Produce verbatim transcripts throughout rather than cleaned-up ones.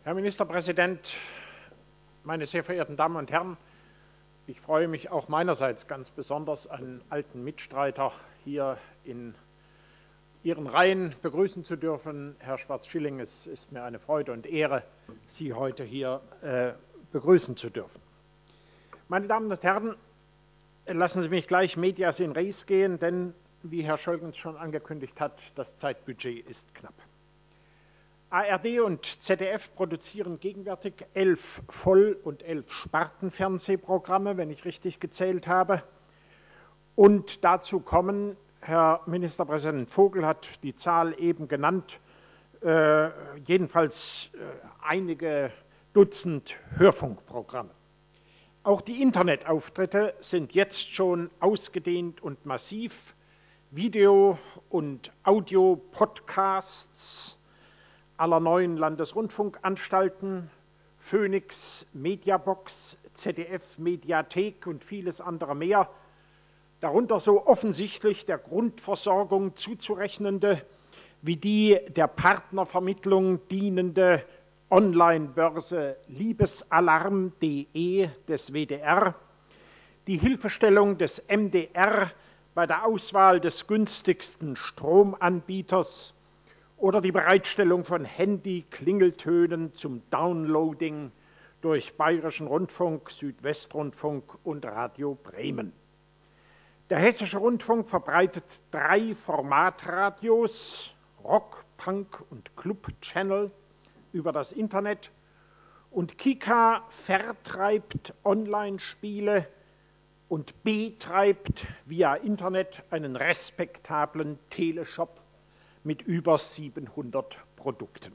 Herr Ministerpräsident, meine sehr verehrten Damen und Herren! Ich freue mich auch meinerseits ganz besonders, einen alten Mitstreiter hier in Ihren Reihen begrüßen zu dürfen. Herr Schwarz-Schilling, es ist mir eine Freude und Ehre, Sie heute hier äh, begrüßen zu dürfen. Meine Damen und Herren, lassen Sie mich gleich medias in res gehen, denn wie Herr Scholgens schon angekündigt hat, das Zeitbudget ist knapp. A R D und Z D F produzieren gegenwärtig elf Voll- und elf Spartenfernsehprogramme, wenn ich richtig gezählt habe. Und dazu kommen, Herr Ministerpräsident Vogel hat die Zahl eben genannt, äh, jedenfalls äh, einige Dutzend Hörfunkprogramme. Auch die Internetauftritte sind jetzt schon ausgedehnt und massiv. Video- und Audio-Podcasts aller neuen Landesrundfunkanstalten, Phoenix, Mediabox, Z D F, Mediathek und vieles andere mehr, darunter so offensichtlich der Grundversorgung zuzurechnende wie die der Partnervermittlung dienende Online-Börse Liebesalarm punkt de des W D R, die Hilfestellung des M D R bei der Auswahl des günstigsten Stromanbieters oder die Bereitstellung von Handy-Klingeltönen zum Downloading durch Bayerischen Rundfunk, Südwestrundfunk und Radio Bremen. Der Hessische Rundfunk verbreitet drei Formatradios, Rock, Punk und Club Channel über das Internet und Kika vertreibt Online-Spiele und betreibt via Internet einen respektablen Teleshop mit über siebenhundert Produkten.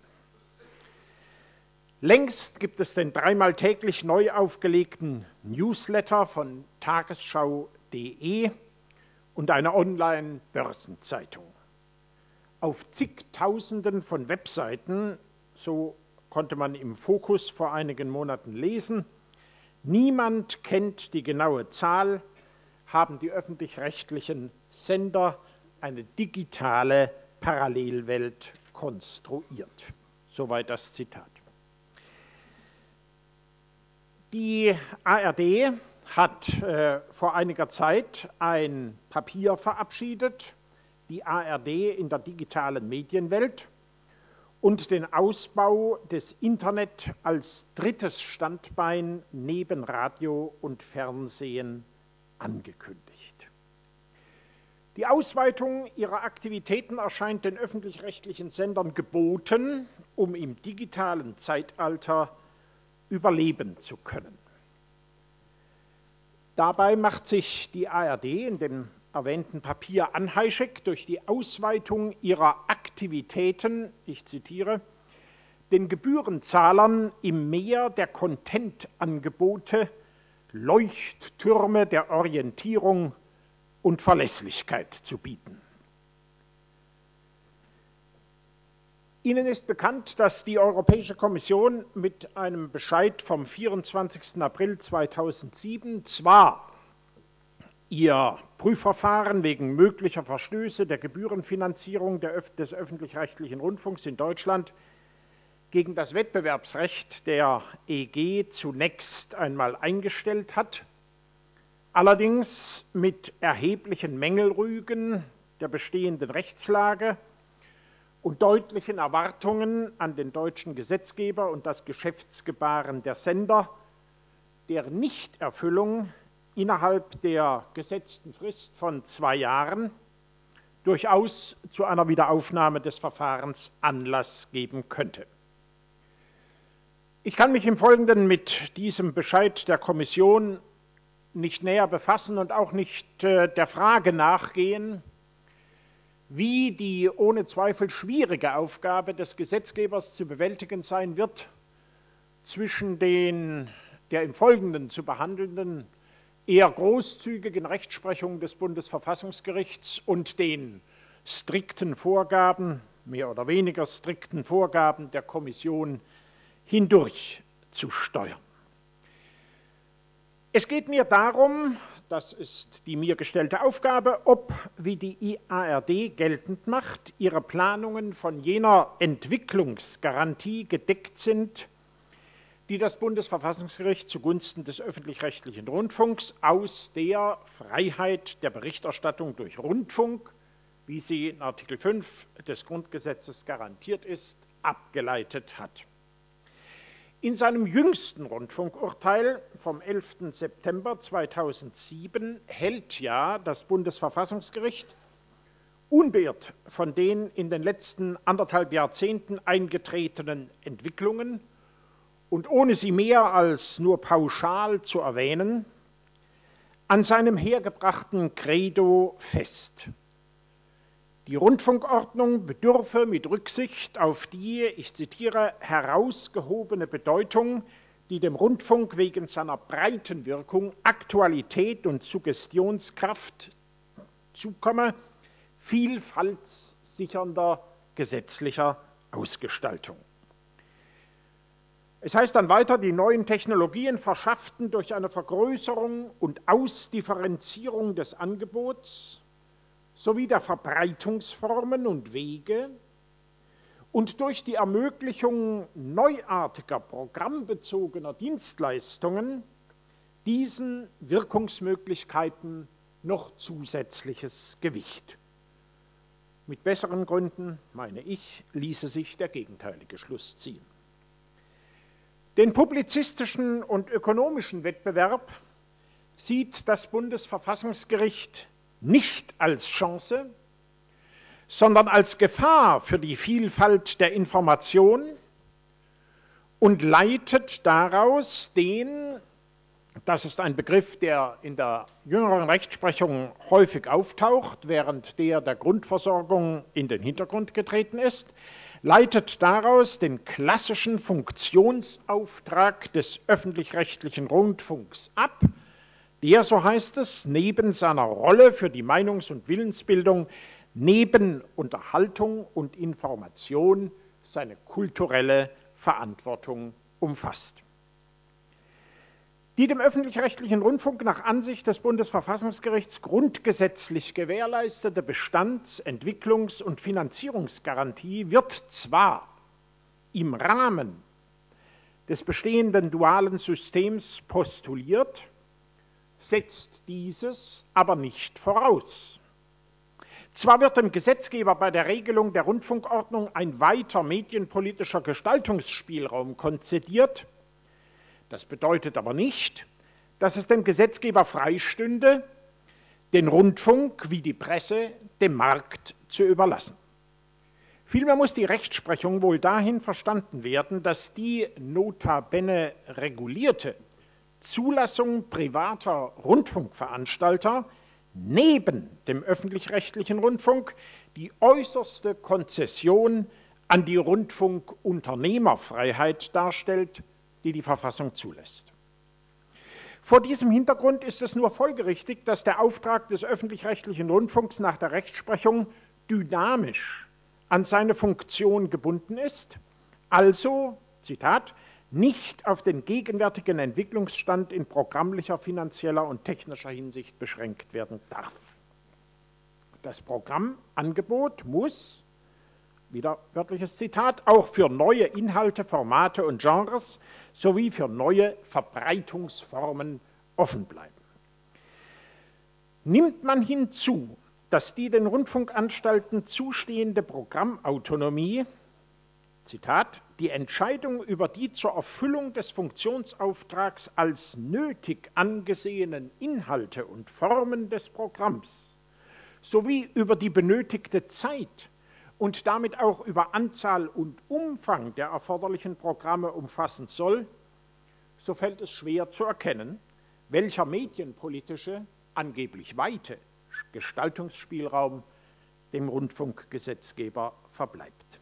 Längst gibt es den dreimal täglich neu aufgelegten Newsletter von tagesschau punkt de und eine Online-Börsenzeitung. Auf zigtausenden von Webseiten, so konnte man im Fokus vor einigen Monaten lesen, niemand kennt die genaue Zahl, haben die öffentlich-rechtlichen Sender eine digitale Parallelwelt konstruiert. Soweit das Zitat. Die A R D hat äh, vor einiger Zeit ein Papier verabschiedet, die A R D in der digitalen Medienwelt, und den Ausbau des Internet als drittes Standbein neben Radio und Fernsehen angekündigt. Die Ausweitung ihrer Aktivitäten erscheint den öffentlich-rechtlichen Sendern geboten, um im digitalen Zeitalter überleben zu können. Dabei macht sich die A R D in dem erwähnten Papier anheischig, durch die Ausweitung ihrer Aktivitäten, ich zitiere, den Gebührenzahlern im Meer der Content-Angebote Leuchttürme der Orientierung und Verlässlichkeit zu bieten. Ihnen ist bekannt, dass die Europäische Kommission mit einem Bescheid vom vierundzwanzigsten April zweitausendsieben zwar ihr Prüfverfahren wegen möglicher Verstöße der Gebührenfinanzierung des öffentlich-rechtlichen Rundfunks in Deutschland gegen das Wettbewerbsrecht der E G zunächst einmal eingestellt hat, allerdings mit erheblichen Mängelrügen der bestehenden Rechtslage und deutlichen Erwartungen an den deutschen Gesetzgeber und das Geschäftsgebaren der Sender, deren Nichterfüllung innerhalb der gesetzten Frist von zwei Jahren durchaus zu einer Wiederaufnahme des Verfahrens Anlass geben könnte. Ich kann mich im Folgenden mit diesem Bescheid der Kommission nicht näher befassen und auch nicht äh, der Frage nachgehen, wie die ohne Zweifel schwierige Aufgabe des Gesetzgebers zu bewältigen sein wird, zwischen den der im Folgenden zu behandelnden eher großzügigen Rechtsprechungen des Bundesverfassungsgerichts und den strikten Vorgaben, mehr oder weniger strikten Vorgaben der Kommission hindurch zu steuern. Es geht mir darum, das ist die mir gestellte Aufgabe, ob, wie die A R D geltend macht, ihre Planungen von jener Entwicklungsgarantie gedeckt sind, die das Bundesverfassungsgericht zugunsten des öffentlich-rechtlichen Rundfunks aus der Freiheit der Berichterstattung durch Rundfunk, wie sie in Artikel fünf des Grundgesetzes garantiert ist, abgeleitet hat. In seinem jüngsten Rundfunkurteil vom elften September zweitausendsieben hält ja das Bundesverfassungsgericht, unbeirrt von den in den letzten anderthalb Jahrzehnten eingetretenen Entwicklungen und ohne sie mehr als nur pauschal zu erwähnen, an seinem hergebrachten Credo fest. Die Rundfunkordnung bedürfe mit Rücksicht auf die, ich zitiere, herausgehobene Bedeutung, die dem Rundfunk wegen seiner breiten Wirkung, Aktualität und Suggestionskraft zukomme, vielfaltssichernder gesetzlicher Ausgestaltung. Es heißt dann weiter, die neuen Technologien verschafften durch eine Vergrößerung und Ausdifferenzierung des Angebots sowie der Verbreitungsformen und Wege und durch die Ermöglichung neuartiger programmbezogener Dienstleistungen diesen Wirkungsmöglichkeiten noch zusätzliches Gewicht. Mit besseren Gründen, meine ich, ließe sich der gegenteilige Schluss ziehen. Den publizistischen und ökonomischen Wettbewerb sieht das Bundesverfassungsgericht nicht als Chance, sondern als Gefahr für die Vielfalt der Information und leitet daraus den, das ist ein Begriff, der in der jüngeren Rechtsprechung häufig auftaucht, während der der Grundversorgung in den Hintergrund getreten ist, leitet daraus den klassischen Funktionsauftrag des öffentlich-rechtlichen Rundfunks ab, der, so heißt es, neben seiner Rolle für die Meinungs- und Willensbildung, neben Unterhaltung und Information seine kulturelle Verantwortung umfasst. Die dem öffentlich-rechtlichen Rundfunk nach Ansicht des Bundesverfassungsgerichts grundgesetzlich gewährleistete Bestands-, Entwicklungs- und Finanzierungsgarantie wird zwar im Rahmen des bestehenden dualen Systems postuliert, setzt dieses aber nicht voraus. Zwar wird dem Gesetzgeber bei der Regelung der Rundfunkordnung ein weiter medienpolitischer Gestaltungsspielraum konzediert, das bedeutet aber nicht, dass es dem Gesetzgeber freistünde, den Rundfunk wie die Presse dem Markt zu überlassen. Vielmehr muss die Rechtsprechung wohl dahin verstanden werden, dass die nota bene regulierte Zulassung privater Rundfunkveranstalter neben dem öffentlich-rechtlichen Rundfunk die äußerste Konzession an die Rundfunkunternehmerfreiheit darstellt, die die Verfassung zulässt. Vor diesem Hintergrund ist es nur folgerichtig, dass der Auftrag des öffentlich-rechtlichen Rundfunks nach der Rechtsprechung dynamisch an seine Funktion gebunden ist, also, Zitat, nicht auf den gegenwärtigen Entwicklungsstand in programmlicher, finanzieller und technischer Hinsicht beschränkt werden darf. Das Programmangebot muss, wieder wörtliches Zitat, auch für neue Inhalte, Formate und Genres sowie für neue Verbreitungsformen offen bleiben. Nimmt man hinzu, dass die den Rundfunkanstalten zustehende Programmautonomie, Zitat, die Entscheidung über die zur Erfüllung des Funktionsauftrags als nötig angesehenen Inhalte und Formen des Programms sowie über die benötigte Zeit und damit auch über Anzahl und Umfang der erforderlichen Programme umfassen soll, so fällt es schwer zu erkennen, welcher medienpolitische, angeblich weite Gestaltungsspielraum dem Rundfunkgesetzgeber verbleibt.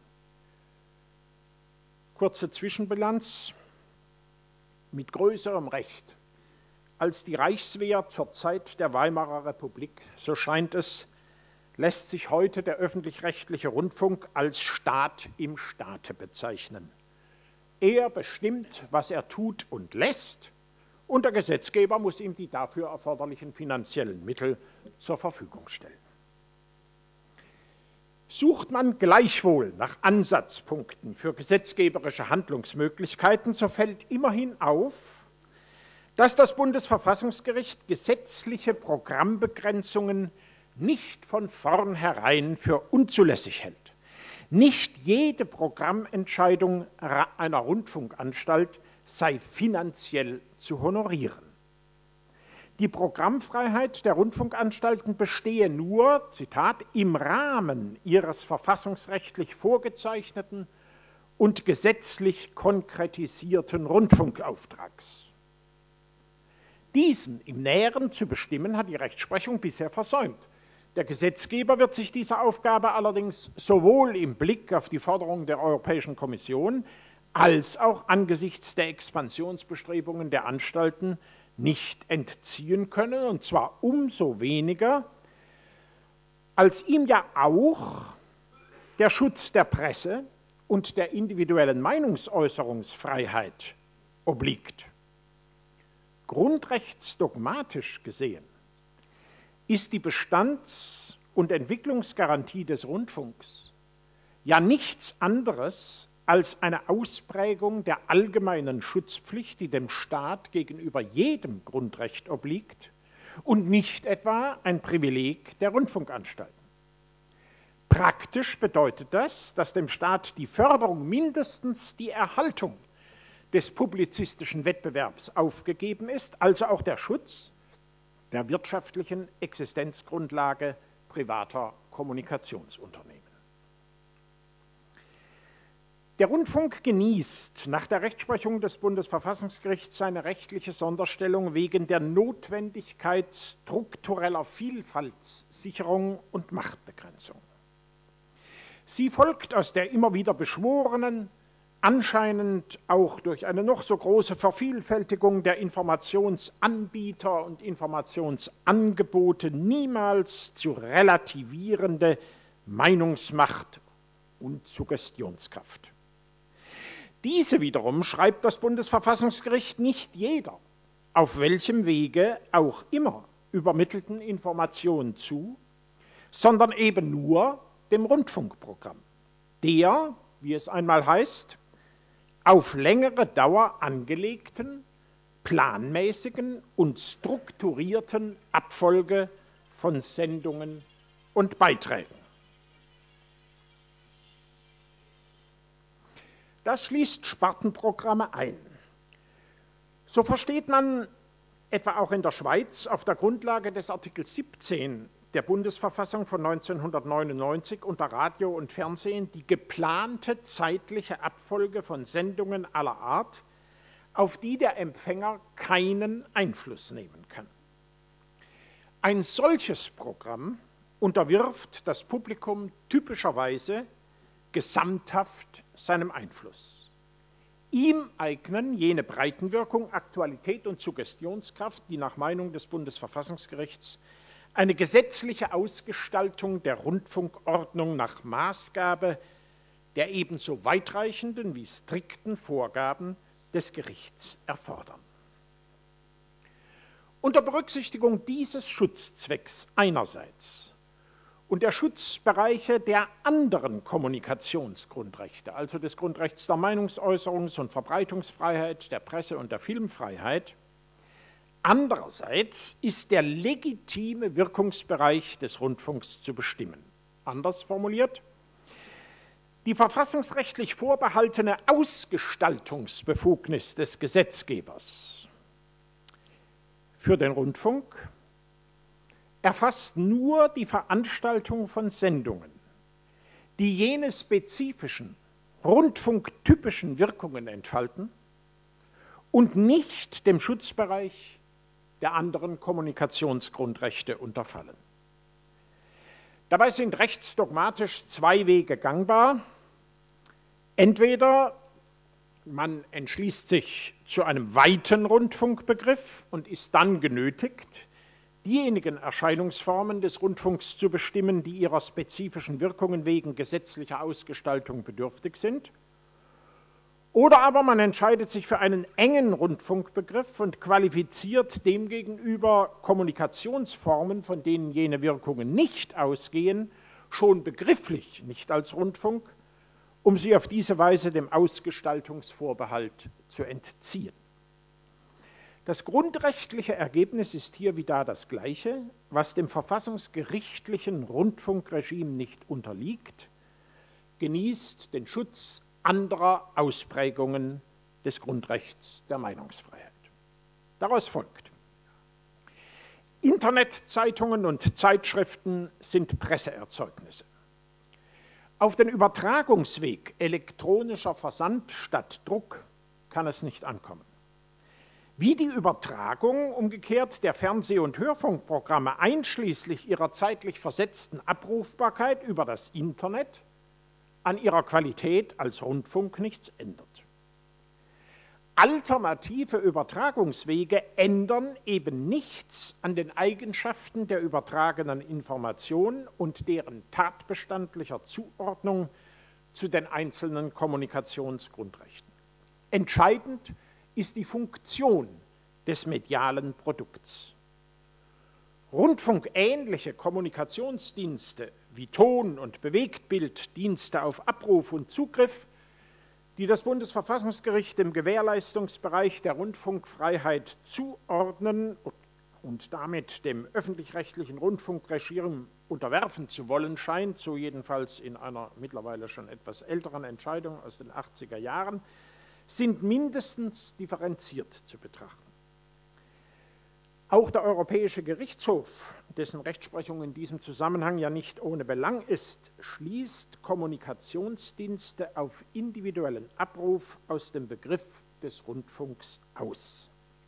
Kurze Zwischenbilanz: Mit größerem Recht als die Reichswehr zur Zeit der Weimarer Republik, so scheint es, lässt sich heute der öffentlich-rechtliche Rundfunk als Staat im Staate bezeichnen. Er bestimmt, was er tut und lässt, und der Gesetzgeber muss ihm die dafür erforderlichen finanziellen Mittel zur Verfügung stellen. Sucht man gleichwohl nach Ansatzpunkten für gesetzgeberische Handlungsmöglichkeiten, so fällt immerhin auf, dass das Bundesverfassungsgericht gesetzliche Programmbegrenzungen nicht von vornherein für unzulässig hält. Nicht jede Programmentscheidung einer Rundfunkanstalt sei finanziell zu honorieren. Die Programmfreiheit der Rundfunkanstalten bestehe nur, Zitat, im Rahmen ihres verfassungsrechtlich vorgezeichneten und gesetzlich konkretisierten Rundfunkauftrags. Diesen im Näheren zu bestimmen, hat die Rechtsprechung bisher versäumt. Der Gesetzgeber wird sich dieser Aufgabe allerdings sowohl im Blick auf die Forderungen der Europäischen Kommission als auch angesichts der Expansionsbestrebungen der Anstalten nicht entziehen können, und zwar umso weniger, als ihm ja auch der Schutz der Presse und der individuellen Meinungsäußerungsfreiheit obliegt. Grundrechtsdogmatisch gesehen ist die Bestands- und Entwicklungsgarantie des Rundfunks ja nichts anderes als eine Ausprägung der allgemeinen Schutzpflicht, die dem Staat gegenüber jedem Grundrecht obliegt und nicht etwa ein Privileg der Rundfunkanstalten. Praktisch bedeutet das, dass dem Staat die Förderung, mindestens die Erhaltung des publizistischen Wettbewerbs aufgegeben ist, also auch der Schutz der wirtschaftlichen Existenzgrundlage privater Kommunikationsunternehmen. Der Rundfunk genießt nach der Rechtsprechung des Bundesverfassungsgerichts seine rechtliche Sonderstellung wegen der Notwendigkeit struktureller Vielfaltssicherung und Machtbegrenzung. Sie folgt aus der immer wieder beschworenen, anscheinend auch durch eine noch so große Vervielfältigung der Informationsanbieter und Informationsangebote niemals zu relativierende Meinungsmacht und Suggestionskraft. Diese wiederum schreibt das Bundesverfassungsgericht nicht jeder, auf welchem Wege auch immer, übermittelten Informationen zu, sondern eben nur dem Rundfunkprogramm, der, wie es einmal heißt, auf längere Dauer angelegten, planmäßigen und strukturierten Abfolge von Sendungen und Beiträgen. Das schließt Spartenprogramme ein. So versteht man etwa auch in der Schweiz auf der Grundlage des Artikels siebzehn der Bundesverfassung von neunzehnhundertneunundneunzig unter Radio und Fernsehen die geplante zeitliche Abfolge von Sendungen aller Art, auf die der Empfänger keinen Einfluss nehmen kann. Ein solches Programm unterwirft das Publikum typischerweise gesamthaft seinem Einfluss. Ihm eignen jene Breitenwirkung, Aktualität und Suggestionskraft, die nach Meinung des Bundesverfassungsgerichts eine gesetzliche Ausgestaltung der Rundfunkordnung nach Maßgabe der ebenso weitreichenden wie strikten Vorgaben des Gerichts erfordern. Unter Berücksichtigung dieses Schutzzwecks einerseits und der Schutzbereiche der anderen Kommunikationsgrundrechte, also des Grundrechts der Meinungsäußerungs- und Verbreitungsfreiheit, der Presse- und der Filmfreiheit, andererseits ist der legitime Wirkungsbereich des Rundfunks zu bestimmen. Anders formuliert, die verfassungsrechtlich vorbehaltene Ausgestaltungsbefugnis des Gesetzgebers für den Rundfunk erfasst nur die Veranstaltung von Sendungen, die jene spezifischen, rundfunktypischen Wirkungen entfalten und nicht dem Schutzbereich der anderen Kommunikationsgrundrechte unterfallen. Dabei sind rechtsdogmatisch zwei Wege gangbar. Entweder man entschließt sich zu einem weiten Rundfunkbegriff und ist dann genötigt, diejenigen Erscheinungsformen des Rundfunks zu bestimmen, die ihrer spezifischen Wirkungen wegen gesetzlicher Ausgestaltung bedürftig sind. Oder aber man entscheidet sich für einen engen Rundfunkbegriff und qualifiziert demgegenüber Kommunikationsformen, von denen jene Wirkungen nicht ausgehen, schon begrifflich nicht als Rundfunk, um sie auf diese Weise dem Ausgestaltungsvorbehalt zu entziehen. Das grundrechtliche Ergebnis ist hier wie da das gleiche: Was dem verfassungsgerichtlichen Rundfunkregime nicht unterliegt, genießt den Schutz anderer Ausprägungen des Grundrechts der Meinungsfreiheit. Daraus folgt: Internetzeitungen und Zeitschriften sind Presseerzeugnisse. Auf den Übertragungsweg elektronischer Versand statt Druck kann es nicht ankommen. Wie die Übertragung umgekehrt der Fernseh- und Hörfunkprogramme einschließlich ihrer zeitlich versetzten Abrufbarkeit über das Internet an ihrer Qualität als Rundfunk nichts ändert. Alternative Übertragungswege ändern eben nichts an den Eigenschaften der übertragenen Information und deren tatbestandlicher Zuordnung zu den einzelnen Kommunikationsgrundrechten. Entscheidend ist die Funktion des medialen Produkts. Rundfunkähnliche Kommunikationsdienste wie Ton- und Bewegtbilddienste auf Abruf und Zugriff, die das Bundesverfassungsgericht dem Gewährleistungsbereich der Rundfunkfreiheit zuordnen und damit dem öffentlich-rechtlichen Rundfunkregime unterwerfen zu wollen scheint, so jedenfalls in einer mittlerweile schon etwas älteren Entscheidung aus den achtziger Jahren, sind mindestens differenziert zu betrachten. Auch der Europäische Gerichtshof, dessen Rechtsprechung in diesem Zusammenhang ja nicht ohne Belang ist, schließt Kommunikationsdienste auf individuellen Abruf aus dem Begriff des Rundfunks aus.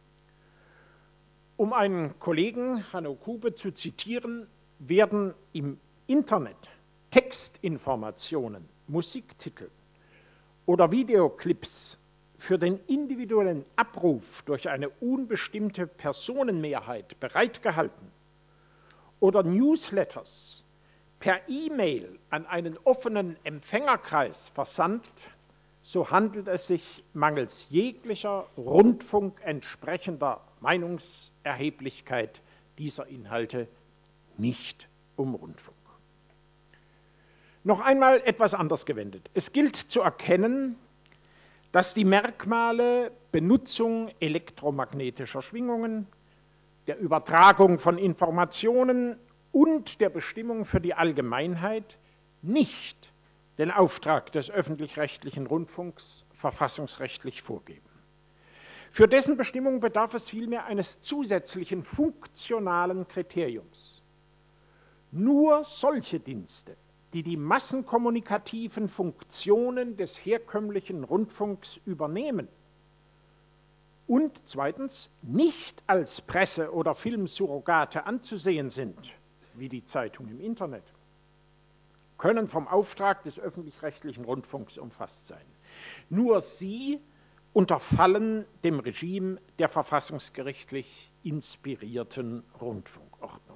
Um einen Kollegen, Hanno Kube, zu zitieren, werden im Internet Textinformationen, Musiktitel oder Videoclips für den individuellen Abruf durch eine unbestimmte Personenmehrheit bereitgehalten oder Newsletters per E-Mail an einen offenen Empfängerkreis versandt, so handelt es sich mangels jeglicher Rundfunk entsprechender Meinungserheblichkeit dieser Inhalte nicht um Rundfunk. Noch einmal etwas anders gewendet. Es gilt zu erkennen, dass die Merkmale Benutzung elektromagnetischer Schwingungen, der Übertragung von Informationen und der Bestimmung für die Allgemeinheit nicht den Auftrag des öffentlich-rechtlichen Rundfunks verfassungsrechtlich vorgeben. Für dessen Bestimmung bedarf es vielmehr eines zusätzlichen funktionalen Kriteriums. Nur solche Dienste, die die massenkommunikativen Funktionen des herkömmlichen Rundfunks übernehmen und zweitens nicht als Presse- oder Filmsurrogate anzusehen sind, wie die Zeitung im Internet, können vom Auftrag des öffentlich-rechtlichen Rundfunks umfasst sein. Nur sie unterfallen dem Regime der verfassungsgerichtlich inspirierten Rundfunkordnung.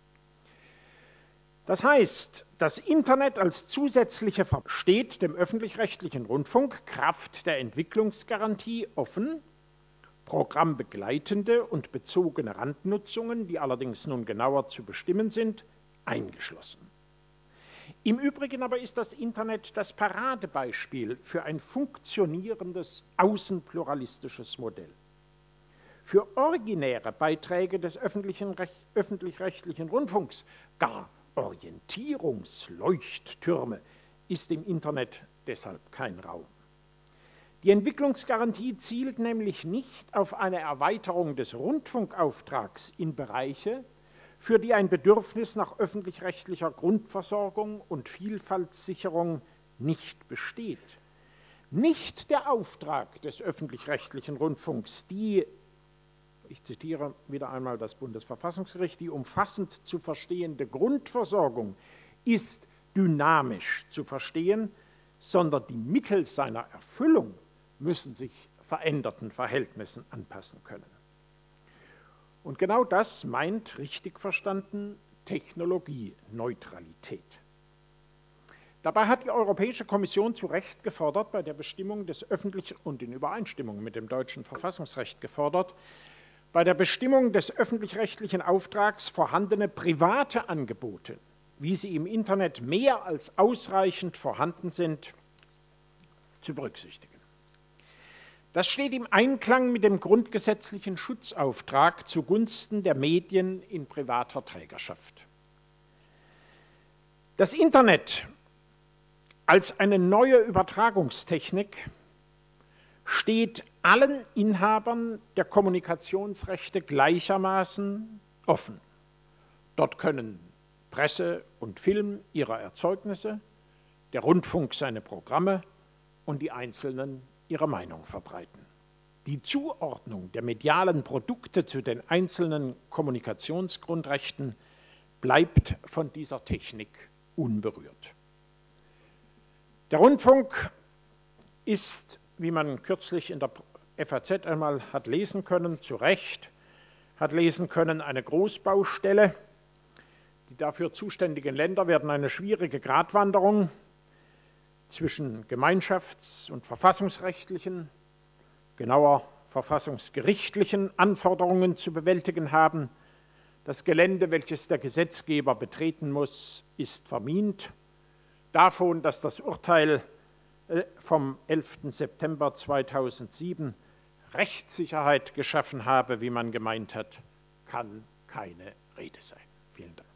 Das heißt, das Internet als zusätzliche steht dem öffentlich-rechtlichen Rundfunk Kraft der Entwicklungsgarantie offen, programmbegleitende und bezogene Randnutzungen, die allerdings nun genauer zu bestimmen sind, eingeschlossen. Im Übrigen aber ist das Internet das Paradebeispiel für ein funktionierendes außenpluralistisches Modell. Für originäre Beiträge des öffentlich-rechtlichen Rundfunks, gar Orientierungsleuchttürme, ist im Internet deshalb kein Raum. Die Entwicklungsgarantie zielt nämlich nicht auf eine Erweiterung des Rundfunkauftrags in Bereiche, für die ein Bedürfnis nach öffentlich-rechtlicher Grundversorgung und Vielfaltssicherung nicht besteht. Nicht der Auftrag des öffentlich-rechtlichen Rundfunks, die, ich zitiere wieder einmal das Bundesverfassungsgericht, die umfassend zu verstehende Grundversorgung ist dynamisch zu verstehen, sondern die Mittel seiner Erfüllung müssen sich veränderten Verhältnissen anpassen können. Und genau das meint, richtig verstanden, Technologieneutralität. Dabei hat die Europäische Kommission zu Recht gefordert, bei der Bestimmung des öffentlichen und in Übereinstimmung mit dem deutschen Verfassungsrecht gefordert, bei der Bestimmung des öffentlich-rechtlichen Auftrags vorhandene private Angebote wie sie im Internet mehr als ausreichend vorhanden sind, zu berücksichtigen. Das steht im Einklang mit dem grundgesetzlichen Schutzauftrag zugunsten der Medien in privater Trägerschaft. Das Internet als eine neue Übertragungstechnik steht allen Inhabern der Kommunikationsrechte gleichermaßen offen. Dort können Presse und Film ihre Erzeugnisse, der Rundfunk seine Programme und die Einzelnen ihre Meinung verbreiten. Die Zuordnung der medialen Produkte zu den einzelnen Kommunikationsgrundrechten bleibt von dieser Technik unberührt. Der Rundfunk ist, wie man kürzlich in der F A Z einmal hat lesen können, zu Recht hat lesen können, eine Großbaustelle. Die dafür zuständigen Länder werden eine schwierige Gratwanderung zwischen gemeinschafts- und verfassungsrechtlichen, genauer verfassungsgerichtlichen Anforderungen zu bewältigen haben. Das Gelände, welches der Gesetzgeber betreten muss, ist vermint. Davon, dass das Urteil vom elften September zweitausendsieben Rechtssicherheit geschaffen habe, wie man gemeint hat, kann keine Rede sein. Vielen Dank.